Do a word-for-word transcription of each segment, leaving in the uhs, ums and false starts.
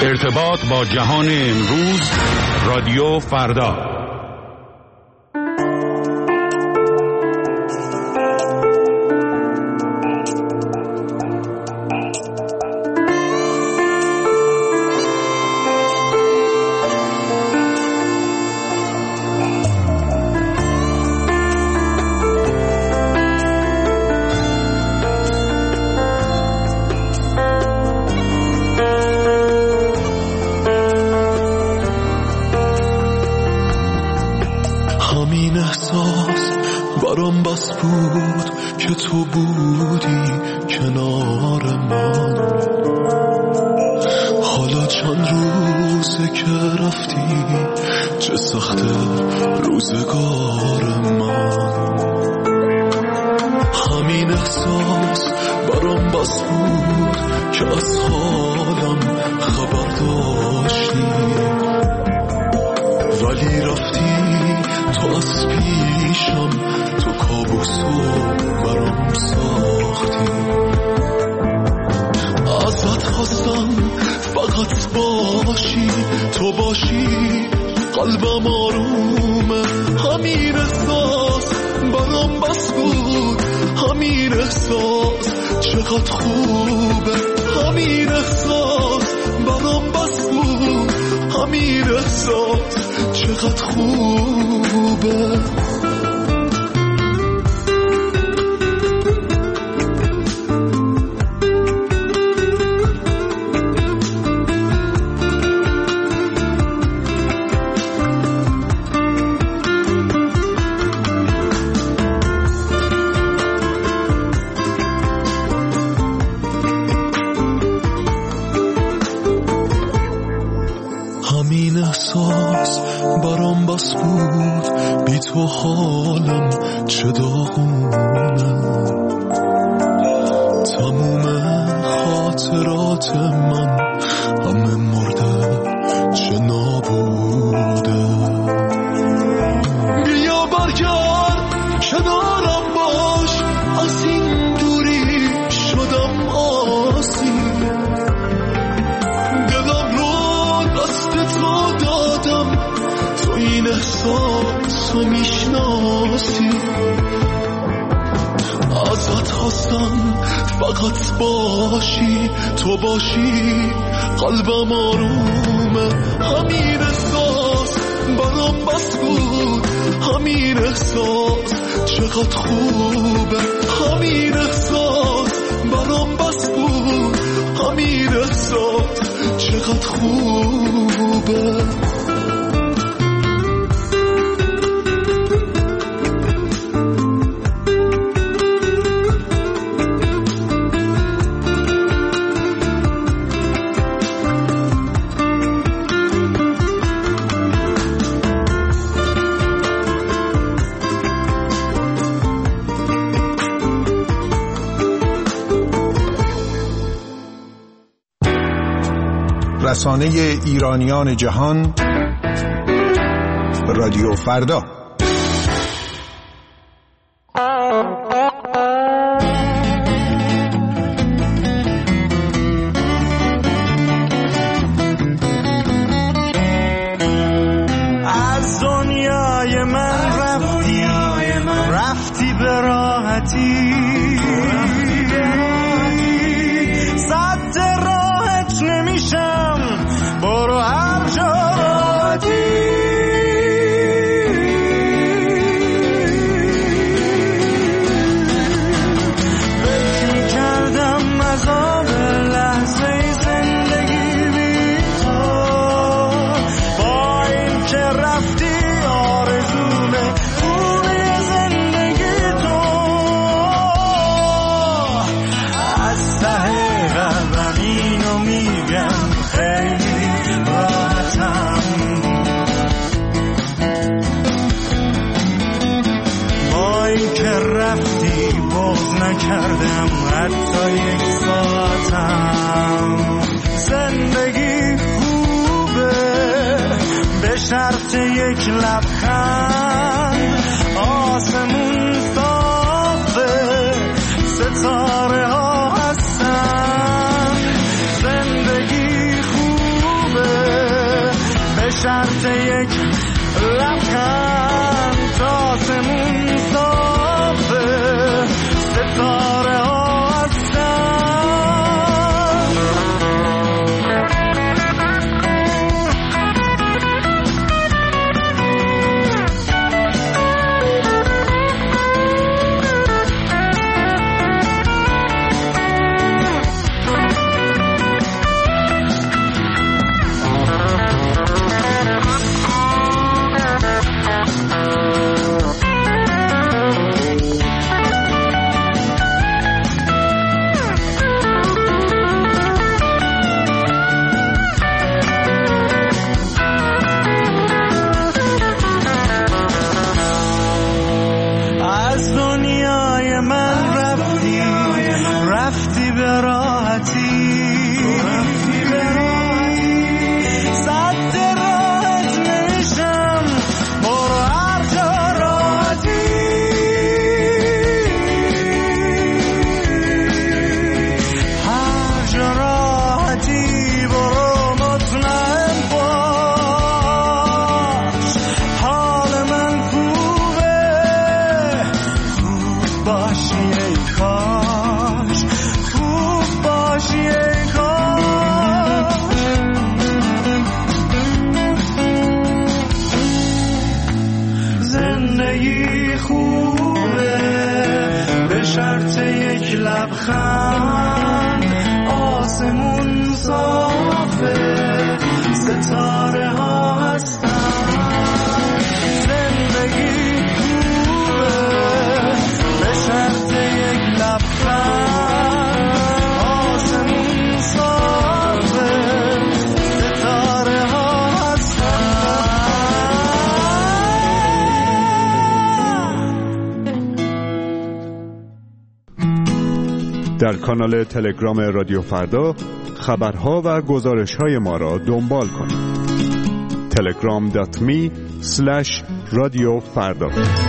ارتباط با جهان امروز، رادیو فردا. رسانه ایرانیان جهان، رادیو فردا. از دنیای من رفتی، رفتی به راحتی، صد راحت نمیشم، برو هر جا راحتی. فکر کردم عذاب لحظه زندگی بی تو، با این که رفتی آرزومه خوبی زندگی تو. از ته قلبم اینو میگم، خیلی راحتم، با این که رفتی باز نکردم حتی یک ساعتم. زندگی خوبه به شرط یک لبخند، آسمون صافه ستاره ها هستن. زندگی خوبه شرط یک لبخند تا آسمون صافه ستاره ها هستن. در کانال تلگرام رادیو فردا خبرها و گزارش‌های ما را دنبال کنید. تلگرام دات می اسلش رادیو فردا.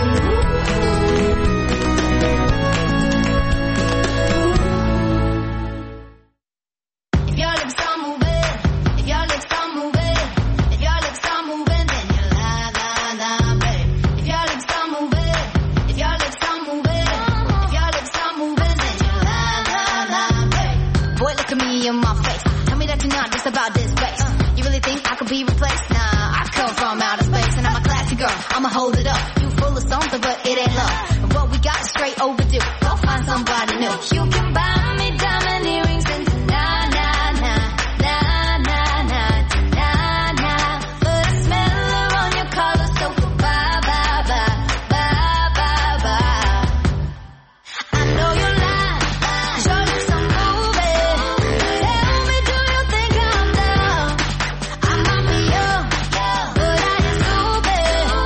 I'ma hold it up. You full of something, but it ain't love. What we got is straight overdue. Go find somebody new. You can buy me diamond earrings and nah, nah, nah, nah, nah, nah, nah, nah. But I smell her on your collar, so bye, bye, bye, bye, bye, bye. I know you lie, show you some movie. Tell me, do you think I'm down? I might be young, but I ain't stupid.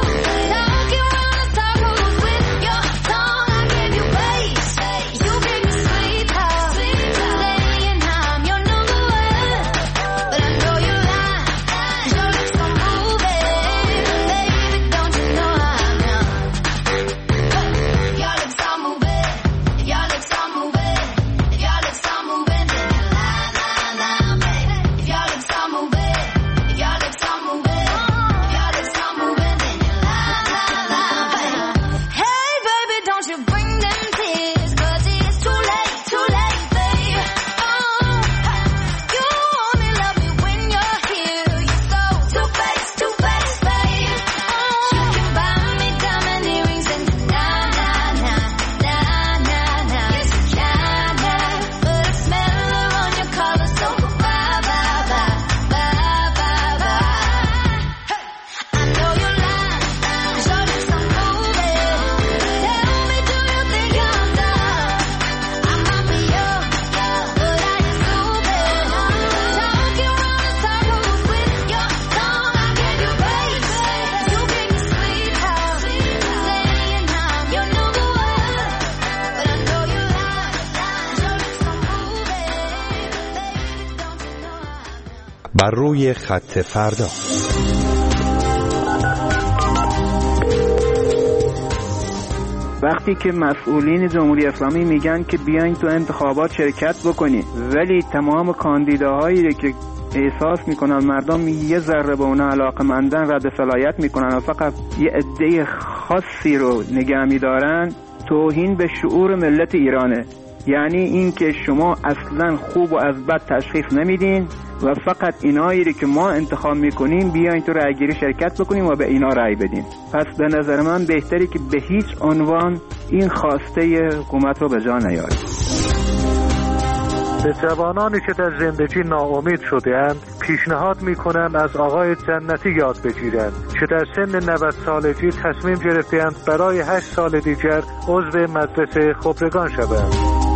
بر روی خط فردا. وقتی که مسئولین جمهوری اسلامی میگن که بیاین تو انتخابات شرکت بکنید، ولی تمام کاندیداهایی که احساس میکنن مردم یه ذره به اونها علاقمندن و به صلاحیت میکنن و فقط یه عده خاصی رو نگه میدارن، توهین به شعور ملت ایرانه. یعنی این که شما اصلا خوب و از بد تشخیص نمیدین و فقط اینایی که ما انتخاب میکنیم بیاین تو رأیگیری شرکت بکنیم و به اینا رأی بدین. پس به نظر من بهتری که به هیچ عنوان این خواسته حکومت رو به جا نیاریم. به جوانانی که در زندگی ناامید شده‌اند پیشنهاد میکنم از آقای جنتی یاد بگیرند که در سن نود سالگی تصمیم گرفته‌اند برای هشت سال دیگر عضو مجلس خبرگان شوند.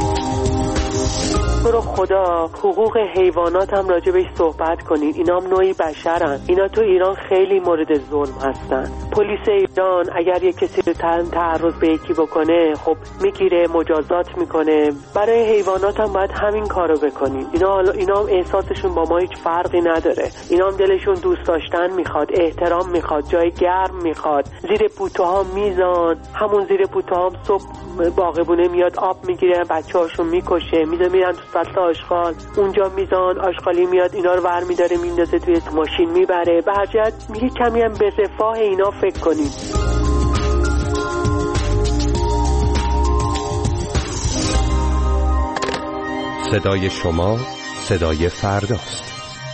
برو خدا حقوق حیوانات هم راجع بهش صحبت کنید. اینا هم نوعی بشرن. اینا تو ایران خیلی مورد ظلم هستن. پلیس ایران اگر یک کسی رو تعرض به یکی بکنه خب میگیره، مجازات میکنه. برای حیوانات هم باید همین کارو بکنیم. اینا اینا هم احساسشون با ما هیچ فرقی نداره. اینا هم دلشون دوست داشتن میخواد، احترام میخواد، جای گرم میخواد. زیر پوتوها میزان، همون زیر پوتوها هم صبح باغبونه میاد آب میگیره، بچه‌هاشون میکشه، میذاره میرن تو فصل آشغال، اونجا میزان آشغالی میاد اینا رو ور میداره میندازه توی ماشین میبره. به هر جهت میگه کمی هم به رفاه اینا فکر کنیم. صدای شما صدای فرداست.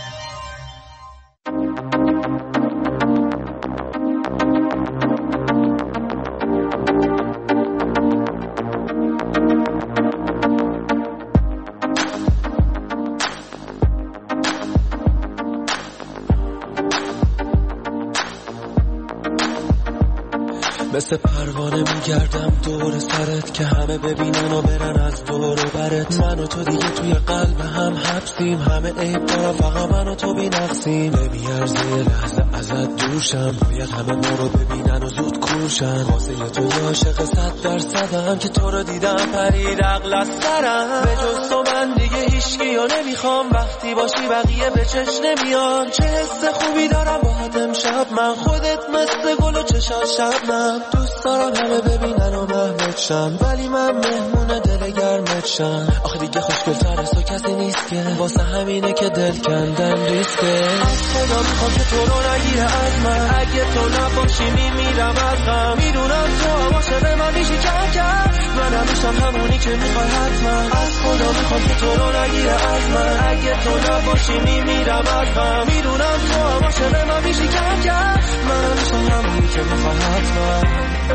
مثل پروانه میگردم دور سرت که همه ببینن و برن از دور و برت. من و تو دیگه توی قلب هم حبسیم، همه عیب دارم فقط من و تو بی‌نقصیم. نمیارزه یه لحظه ازت دورشم، باید همه ما رو ببینن و زود کورشن. واسه تو یه عاشق صد درصدم که تو رو دیدم پرید عقل از سرم. به جز تو من دیگه هیچکی رو نمیخوام، وقتی باشی بقیه به چش نمیان. چه حس خوبی دارم باهات امشب من، خودت مثل گل و چشات شبنم. دوست دارم همه ببینن و محمد شن، ولی من مهمون دل گرمت شم. آخه دیگه خوشگل‌تر از تو کسی نیست که، واسه همینه که دل کندن ریسکه. از خدا میخوام که تو رو نگیره از من، اگه تو نباشی میمیرم از غم. میدونم تو عاشق من میشی کم کم، من همیشم همونی که میخوای حتما. از خدا میخوام که تو رو نگیره از من، اگه تو نباشی میمیرم از غم. میدونم تو عاشق من میشی کم کم، من همیشم همونی که میخوای حتما.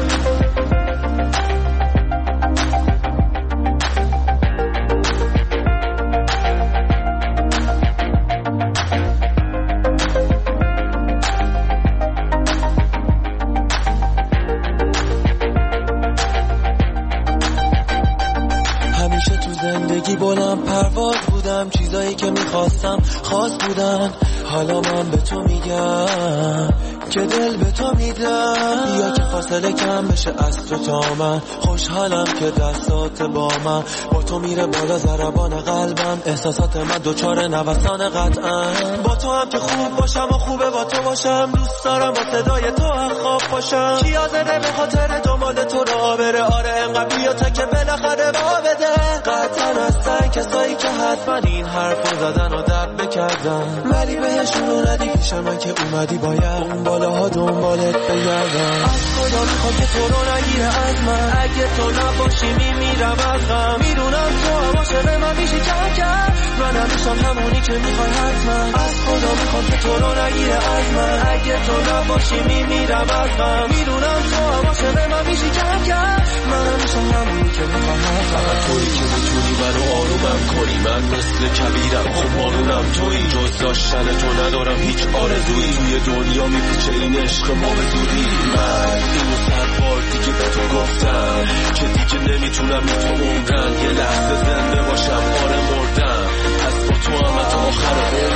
همیشه تو زندگی بلند پرواز بودم، چیزایی که میخواستم خاص بودن. حالا من به تو میگم که دل به تو میدم، بیا که فاصله کم بشه از تو تا من. خوشحالم که دستات با من، با تو میره بالا ضربان قلبم. احساسات من دوچار نوسان قطعا، با تو هم که خوب باشم و خوبه با تو باشم. دوست دارم با صدای تو هم خواب باشم. کیا زده به خاطر دنبال تو را بره، آره انقدر بیا تا که بالاخره با بده. قطعا هستن کسایی که حتما این حرفو زدن و دب بکردن، ولی بهشون رو ندی پیش من که اومدی باید اون بالاها دنبالت بگردم. از خدا میخوام که تو رو نگیره از من، اگه تو نباشی میمیرم از غم. میدونم تو عاشق من میشی کم کم، من همیشم همونی که میخوای حتما. از خدا میخوام که تو رو نگیره از من، اگه تو نباشی میمیرم از غم. میدونم تو عاشق من میشی کم کم، من همیشم همونی که میخوای حتما. فقط تویی که میتونی منو آرومم کنی، من مثل کبیرم خب مارونم تویی. جز داشتن تو ندارم هیچ آرزویی، توی دنیا میپیچه این عشق ما به زودی. من اینو صد بار دیگه به تو گفتم که دیگه نمیتونم بی تو عمرم. یه لحظه زنده باشم آره مردم، پس با تو هم تا آخر عمرم.